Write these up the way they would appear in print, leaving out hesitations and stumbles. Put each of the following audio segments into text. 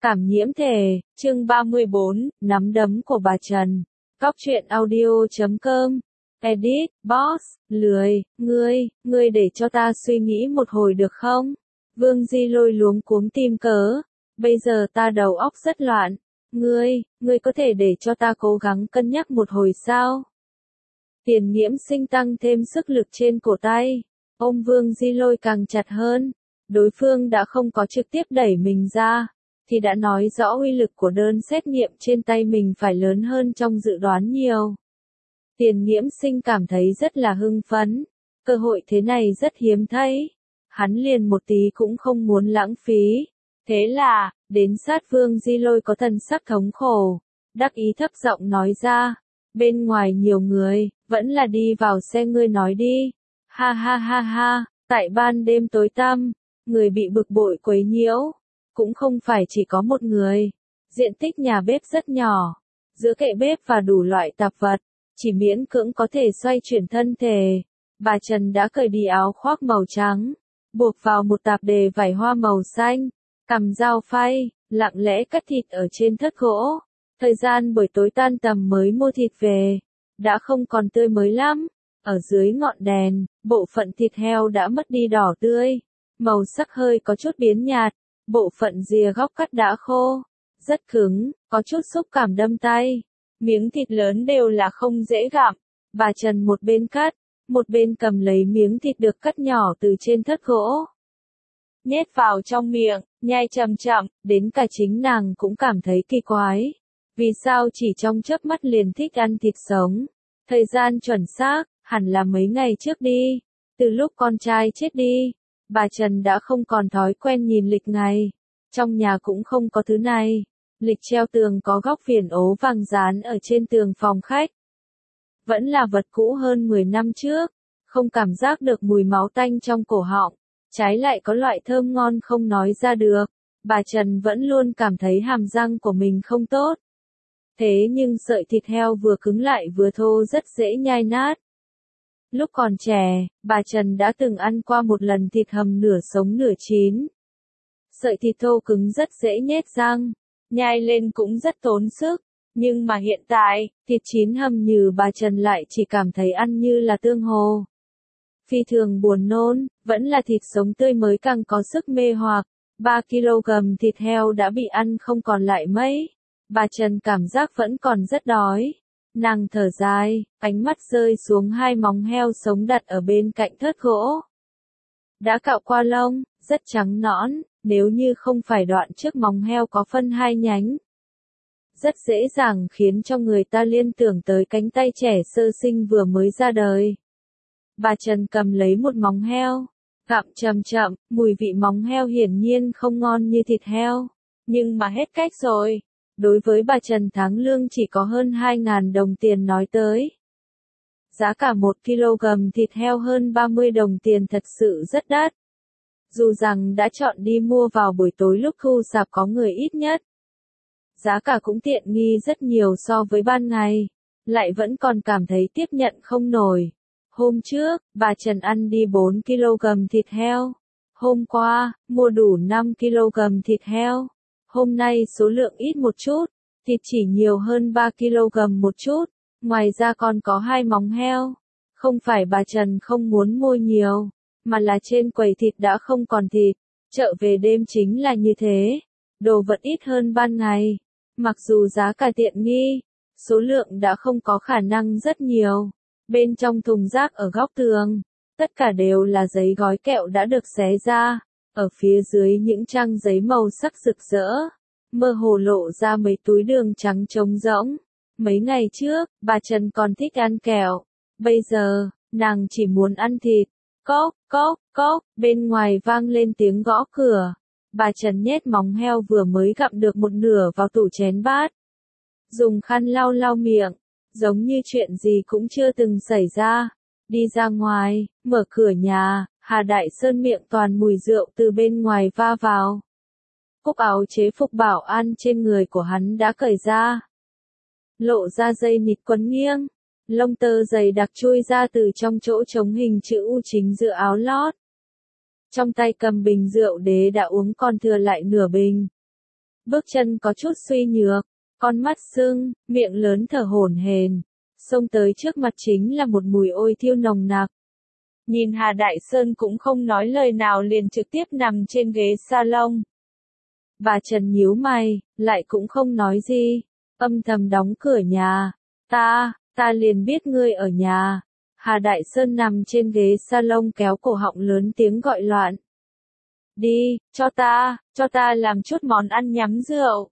Cảm nhiễm thể, chương 34, nắm đấm của bà Trần. Góc truyện audio.com. Edit, boss, lười, ngươi để cho ta suy nghĩ một hồi được không? Vương Di Lôi luống cuống tìm cớ. Bây giờ ta đầu óc rất loạn. Ngươi có thể để cho ta cố gắng cân nhắc một hồi sao? Tiền Nghiễm Sinh tăng thêm sức lực trên cổ tay. Ôm Vương Di Lôi càng chặt hơn. Đối phương đã không có trực tiếp đẩy mình ra, thì đã nói rõ uy lực của đơn xét nghiệm trên tay mình phải lớn hơn trong dự đoán nhiều. Tiền Nghiễm Sinh cảm thấy rất là hưng phấn, cơ hội thế này rất hiếm thấy, hắn liền một tí cũng không muốn lãng phí. Thế là, đến sát Vương Di Lôi có thần sắc thống khổ, đắc ý thấp giọng nói ra, bên ngoài nhiều người, vẫn là đi vào xe ngươi nói đi. Ha ha ha ha, tại ban đêm tối tăm, người bị bực bội quấy nhiễu, cũng không phải chỉ có một người. Diện tích nhà bếp rất nhỏ, giữa kệ bếp và đủ loại tạp vật, chỉ miễn cưỡng có thể xoay chuyển thân thể. Bà Trần đã cởi đi áo khoác màu trắng, buộc vào một tạp dề vải hoa màu xanh, cầm dao phay, lặng lẽ cắt thịt ở trên thớt gỗ. Thời gian buổi tối tan tầm mới mua thịt về, đã không còn tươi mới lắm. Ở dưới ngọn đèn, bộ phận thịt heo đã mất đi đỏ tươi, màu sắc hơi có chút biến nhạt, bộ phận rìa góc cắt đã khô, rất cứng, có chút xúc cảm đâm tay. Miếng thịt lớn đều là không dễ gặm. Bà Trần một bên cắt, một bên cầm lấy miếng thịt được cắt nhỏ từ trên thớt gỗ, nhét vào trong miệng, nhai chậm chậm, đến cả chính nàng cũng cảm thấy kỳ quái. Vì sao chỉ trong chớp mắt liền thích ăn thịt sống? Thời gian chuẩn xác, hẳn là mấy ngày trước đi. Từ lúc con trai chết đi, bà Trần đã không còn thói quen nhìn lịch ngày. Trong nhà cũng không có thứ này. Lịch treo tường có góc viền ố vàng dán ở trên tường phòng khách. Vẫn là vật cũ hơn 10 năm trước. Không cảm giác được mùi máu tanh trong cổ họng. Trái lại có loại thơm ngon không nói ra được. Bà Trần vẫn luôn cảm thấy hàm răng của mình không tốt. Thế nhưng sợi thịt heo vừa cứng lại vừa thô rất dễ nhai nát. Lúc còn trẻ, bà Trần đã từng ăn qua một lần thịt hầm nửa sống nửa chín. Sợi thịt thô cứng rất dễ nhét răng, nhai lên cũng rất tốn sức. Nhưng mà hiện tại, thịt chín hầm nhừ bà Trần lại chỉ cảm thấy ăn như là tương hồ. Phi thường buồn nôn, vẫn là thịt sống tươi mới càng có sức mê hoặc. 3 kg thịt heo đã bị ăn không còn lại mấy. Bà Trần cảm giác vẫn còn rất đói. Nàng thở dài, ánh mắt rơi xuống hai móng heo sống đặt ở bên cạnh thớt gỗ. Đã cạo qua lông, rất trắng nõn, nếu như không phải đoạn trước móng heo có phân hai nhánh. Rất dễ dàng khiến cho người ta liên tưởng tới cánh tay trẻ sơ sinh vừa mới ra đời. Bà Trần cầm lấy một móng heo, gặm chậm chậm, mùi vị móng heo hiển nhiên không ngon như thịt heo. Nhưng mà hết cách rồi. Đối với bà Trần tháng lương chỉ có hơn 2.000 đồng tiền nói tới. Giá cả 1 kg thịt heo hơn 30 đồng tiền thật sự rất đắt. Dù rằng đã chọn đi mua vào buổi tối lúc khu rạp có người ít nhất. Giá cả cũng tiện nghi rất nhiều so với ban ngày. Lại vẫn còn cảm thấy tiếp nhận không nổi. Hôm trước, bà Trần ăn đi 4 kg thịt heo. Hôm qua, mua đủ 5 kg thịt heo. Hôm nay số lượng ít một chút, thịt chỉ nhiều hơn 3 kg một chút, ngoài ra còn có 2 móng heo. Không phải bà Trần không muốn mua nhiều, mà là trên quầy thịt đã không còn thịt, chợ về đêm chính là như thế, đồ vật ít hơn ban ngày. Mặc dù giá cả tiện nghi, số lượng đã không có khả năng rất nhiều. Bên trong thùng rác ở góc tường, tất cả đều là giấy gói kẹo đã được xé ra. Ở phía dưới những trang giấy màu sắc rực rỡ, mơ hồ lộ ra mấy túi đường trắng trống rỗng. Mấy ngày trước, bà Trần còn thích ăn kẹo. Bây giờ, nàng chỉ muốn ăn thịt. Cốc, cốc, cốc, bên ngoài vang lên tiếng gõ cửa. Bà Trần nhét móng heo vừa mới gặm được một nửa vào tủ chén bát. Dùng khăn lau lau miệng, giống như chuyện gì cũng chưa từng xảy ra. Đi ra ngoài, mở cửa nhà. Hà Đại Sơn miệng toàn mùi rượu từ bên ngoài va vào. Cúc áo chế phục bảo an trên người của hắn đã cởi ra. Lộ ra dây nịt quấn nghiêng. Lông tơ dày đặc chui ra từ trong chỗ trống hình chữ U chính giữa áo lót. Trong tay cầm bình rượu đế đã uống còn thừa lại nửa bình. bước chân có chút suy nhược, con mắt sưng, miệng lớn thở hổn hển. Xông tới trước mặt chính là một mùi ôi thiêu nồng nặc. Nhìn Hà Đại Sơn cũng không nói lời nào liền trực tiếp nằm trên ghế salon. Bà Trần nhíu mày, lại cũng không nói gì, âm thầm đóng cửa nhà. Ta liền biết ngươi ở nhà. Hà Đại Sơn nằm trên ghế salon kéo cổ họng lớn tiếng gọi loạn. Đi, cho ta làm chút món ăn nhắm rượu.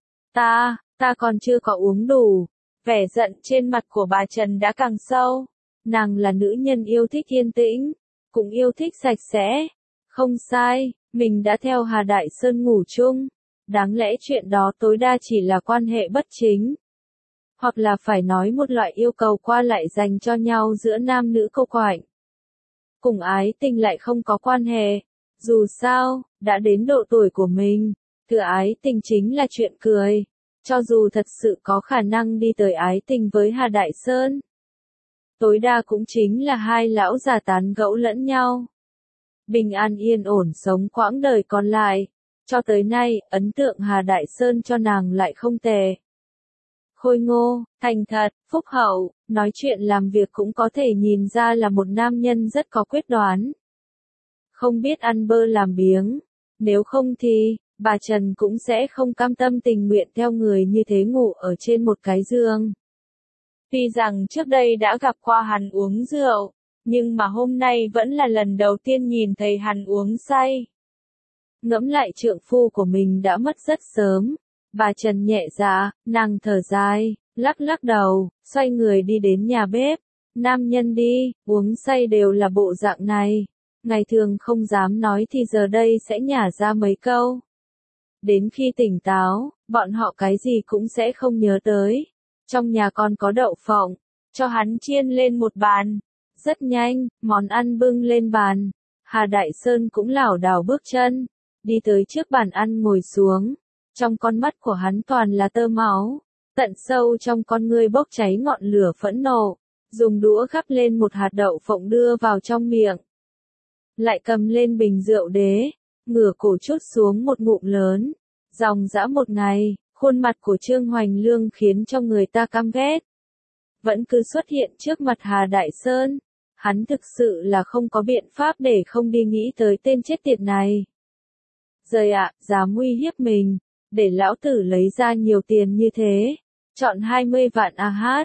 Ta còn chưa có uống đủ. Vẻ giận trên mặt của bà Trần đã càng sâu. Nàng là nữ nhân yêu thích yên tĩnh, cũng yêu thích sạch sẽ. Không sai, mình đã theo Hà Đại Sơn ngủ chung. Đáng lẽ chuyện đó tối đa chỉ là quan hệ bất chính. Hoặc là phải nói một loại yêu cầu qua lại dành cho nhau giữa nam nữ câu quạnh. Cùng ái tình lại không có quan hệ. Dù sao, đã đến độ tuổi của mình, từ ái tình chính là chuyện cười. Cho dù thật sự có khả năng đi tới ái tình với Hà Đại Sơn, tối đa cũng chính là hai lão già tán gẫu lẫn nhau. Bình an yên ổn sống quãng đời còn lại. Cho tới nay, ấn tượng Hà Đại Sơn cho nàng lại không tệ. Khôi ngô, thành thật, phúc hậu, nói chuyện làm việc cũng có thể nhìn ra là một nam nhân rất có quyết đoán. Không biết ăn bơ làm biếng, nếu không thì, bà Trần cũng sẽ không cam tâm tình nguyện theo người như thế ngủ ở trên một cái giường. Tuy rằng trước đây đã gặp qua hắn uống rượu, nhưng mà hôm nay vẫn là lần đầu tiên nhìn thấy hắn uống say. Ngẫm lại trượng phu của mình đã mất rất sớm, bà Trần nhẹ dạ, nàng thở dài, lắc lắc đầu, xoay người đi đến nhà bếp. Nam nhân đi, uống say đều là bộ dạng này. Ngày thường không dám nói thì giờ đây sẽ nhả ra mấy câu. Đến khi tỉnh táo, bọn họ cái gì cũng sẽ không nhớ tới. Trong nhà còn có đậu phộng, cho hắn chiên lên một bàn. Rất nhanh, món ăn bưng lên bàn. Hà Đại Sơn cũng lảo đảo bước chân, đi tới trước bàn ăn ngồi xuống. Trong con mắt của hắn toàn là tơ máu, tận sâu trong con ngươi bốc cháy ngọn lửa phẫn nộ. Dùng đũa gắp lên một hạt đậu phộng đưa vào trong miệng. Lại cầm lên bình rượu đế, ngửa cổ chút xuống một ngụm lớn. Dòng dã một ngày, khuôn mặt của Trương Hoành Lương khiến cho người ta căm ghét. Vẫn cứ xuất hiện trước mặt Hà Đại Sơn. Hắn thực sự là không có biện pháp để không đi nghĩ tới tên chết tiệt này. Giời ạ, dám uy hiếp mình, để lão tử lấy ra nhiều tiền như thế. Chọn 20 vạn AH.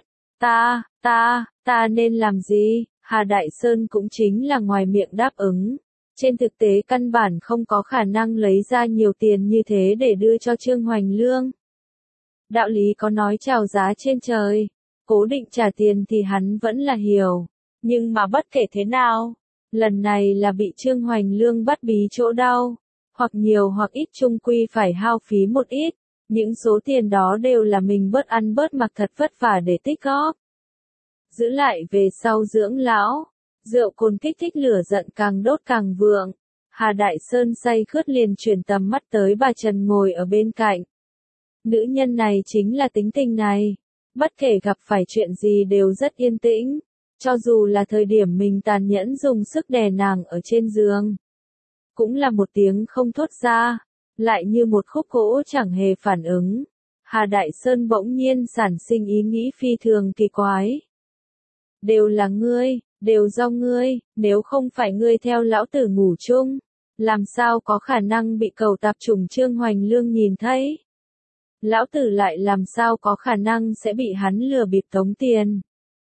Ta nên làm gì? Hà Đại Sơn cũng chính là ngoài miệng đáp ứng. Trên thực tế căn bản không có khả năng lấy ra nhiều tiền như thế để đưa cho Trương Hoành Lương. Đạo lý có nói chào giá trên trời, cố định trả tiền thì hắn vẫn là hiểu. Nhưng mà bất kể thế nào, lần này là bị Trương Hoành Lương bắt bí chỗ đau. Hoặc nhiều hoặc ít chung quy phải hao phí một ít. Những số tiền đó đều là mình bớt ăn bớt mặc thật vất vả để tích góp. Giữ lại về sau dưỡng lão. Rượu cồn kích thích lửa giận càng đốt càng vượng. Hà Đại Sơn say khướt liền chuyển tầm mắt tới bà Trần ngồi ở bên cạnh. Nữ nhân này chính là tính tình này. Bất kể gặp phải chuyện gì đều rất yên tĩnh. Cho dù là thời điểm mình tàn nhẫn dùng sức đè nàng ở trên giường. Cũng là một tiếng không thốt ra. Lại như một khúc gỗ chẳng hề phản ứng. Hà Đại Sơn bỗng nhiên sản sinh ý nghĩ phi thường kỳ quái. Đều là ngươi, đều do ngươi, nếu không phải ngươi theo lão tử ngủ chung, làm sao có khả năng bị cầu tạp chủng Trương Hoành Lương nhìn thấy? Lão tử lại làm sao có khả năng sẽ bị hắn lừa bịp tống tiền?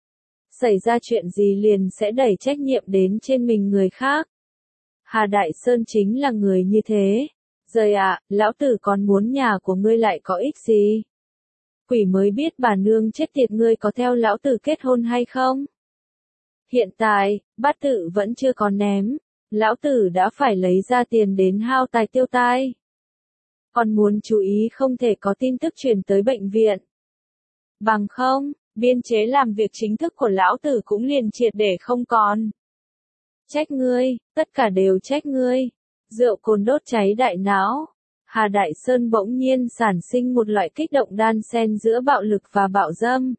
Xảy ra chuyện gì liền sẽ đẩy trách nhiệm đến trên mình người khác? Hà Đại Sơn chính là người như thế. Giời ạ, lão tử còn muốn nhà của ngươi lại có ích gì? Quỷ mới biết bà nương chết tiệt ngươi có theo lão tử kết hôn hay không? Hiện tại, bát tự vẫn chưa có ném. Lão tử đã phải lấy ra tiền đến hao tài tiêu tai. Còn muốn chú ý không thể có tin tức truyền tới bệnh viện. Bằng không, biên chế làm việc chính thức của lão tử cũng liền triệt để không còn. Trách ngươi, tất cả đều trách ngươi. Rượu cồn đốt cháy đại não. Hà Đại Sơn bỗng nhiên sản sinh một loại kích động đan xen giữa bạo lực và bạo dâm.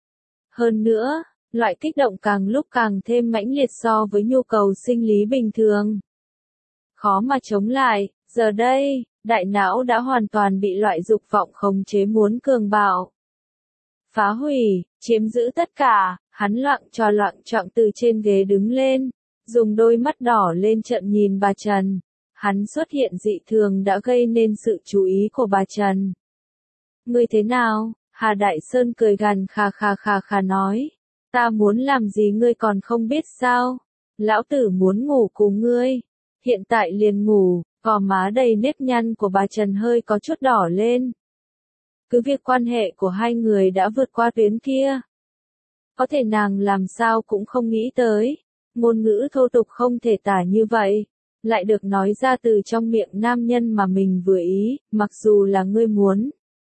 Hơn nữa, loại kích động càng lúc càng thêm mãnh liệt so với nhu cầu sinh lý bình thường. Khó mà chống lại, giờ đây, đại não đã hoàn toàn bị loại dục vọng khống chế muốn cường bạo. Phá hủy, chiếm giữ tất cả, hắn loạng choạng từ trên ghế đứng lên, dùng đôi mắt đỏ lên trợn nhìn bà Trần. Hắn xuất hiện dị thường đã gây nên sự chú ý của bà Trần. Ngươi thế nào? Hà Đại Sơn cười gằn khà nói. Ta muốn làm gì ngươi còn không biết sao? Lão tử muốn ngủ cùng ngươi. Hiện tại liền ngủ, gò má đầy nếp nhăn của bà Trần hơi có chút đỏ lên. Cứ việc quan hệ của hai người đã vượt qua tuyến kia. Có thể nàng làm sao cũng không nghĩ tới. Ngôn ngữ thô tục không thể tả như vậy. Lại được nói ra từ trong miệng nam nhân mà mình vừa ý, mặc dù là ngươi muốn.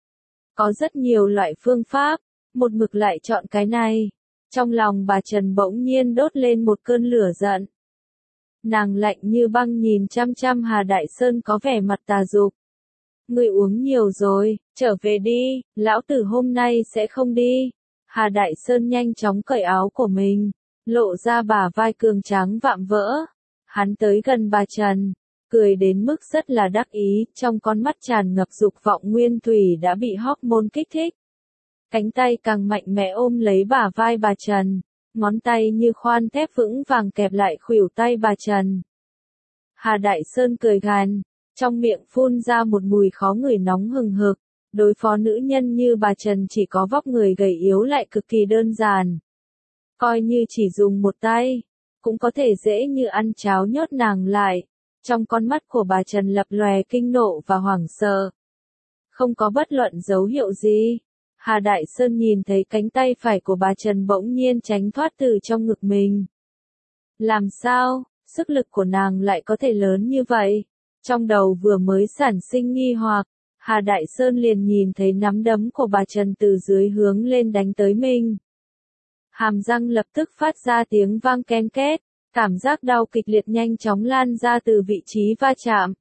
Có rất nhiều loại phương pháp, một mực lại chọn cái này. Trong lòng bà Trần bỗng nhiên đốt lên một cơn lửa giận. Nàng lạnh như băng nhìn chăm chăm Hà Đại Sơn có vẻ mặt tà dục. Ngươi uống nhiều rồi, trở về đi, lão tử hôm nay sẽ không đi. Hà Đại Sơn nhanh chóng cởi áo của mình, lộ ra bả vai cường tráng vạm vỡ. Hắn tới gần bà Trần, cười đến mức rất là đắc ý, trong con mắt tràn ngập dục vọng nguyên thủy đã bị hormone kích thích. Cánh tay càng mạnh mẽ ôm lấy bả vai bà Trần, ngón tay như khoan thép vững vàng kẹp lại khuỷu tay bà Trần. Hà Đại Sơn cười gằn, trong miệng phun ra một mùi khó ngửi nóng hừng hực. Đối phó nữ nhân như bà Trần chỉ có vóc người gầy yếu lại cực kỳ đơn giản. Coi như chỉ dùng một tay, cũng có thể dễ như ăn cháo nhốt nàng lại. Trong con mắt của bà Trần lập lòe kinh nộ và hoảng sợ. Không có bất luận dấu hiệu gì. Hà Đại Sơn nhìn thấy cánh tay phải của bà Trần bỗng nhiên tránh thoát từ trong ngực mình. Làm sao, sức lực của nàng lại có thể lớn như vậy? Trong đầu vừa mới sản sinh nghi hoặc, Hà Đại Sơn liền nhìn thấy nắm đấm của bà Trần từ dưới hướng lên đánh tới mình. Hàm răng lập tức phát ra tiếng vang ken két, cảm giác đau kịch liệt nhanh chóng lan ra từ vị trí va chạm.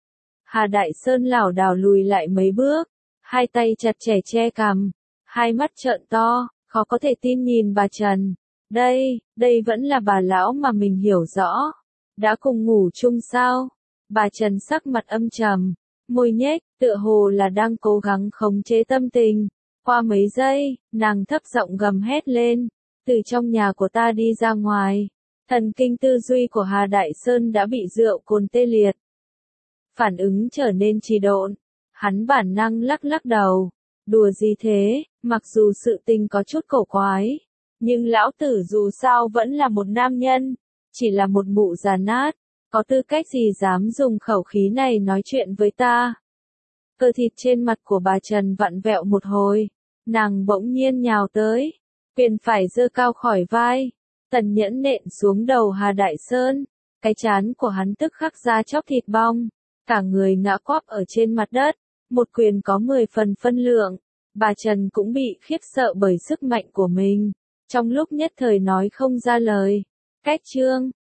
Hà Đại Sơn lảo đảo lùi lại mấy bước, hai tay chặt chẽ che cằm, hai mắt trợn to, khó có thể tin nhìn bà Trần. Đây vẫn là bà lão mà mình hiểu rõ. Đã cùng ngủ chung sao? Bà Trần sắc mặt âm trầm, môi nhếch, tựa hồ là đang cố gắng khống chế tâm tình. Qua mấy giây, nàng thấp giọng gầm hét lên, từ trong nhà của ta đi ra ngoài. Thần kinh tư duy của Hà Đại Sơn đã bị rượu cồn tê liệt. Phản ứng trở nên trì độn, hắn bản năng lắc đầu. Đùa gì thế, mặc dù sự tình có chút cổ quái, nhưng lão tử dù sao vẫn là một nam nhân, chỉ là một mụ già nát, có tư cách gì dám dùng khẩu khí này nói chuyện với ta. Cơ thịt trên mặt của bà Trần vặn vẹo một hồi, nàng bỗng nhiên nhào tới, quyền phải giơ cao khỏi vai, tàn nhẫn nện xuống đầu Hà Đại Sơn, cái trán của hắn tức khắc ra chóc thịt bong, cả người ngã quắp ở trên mặt đất, một quyền có 10 phần phân lượng, bà Trần cũng bị khiếp sợ bởi sức mạnh của mình, trong lúc nhất thời nói không ra lời. Cách chương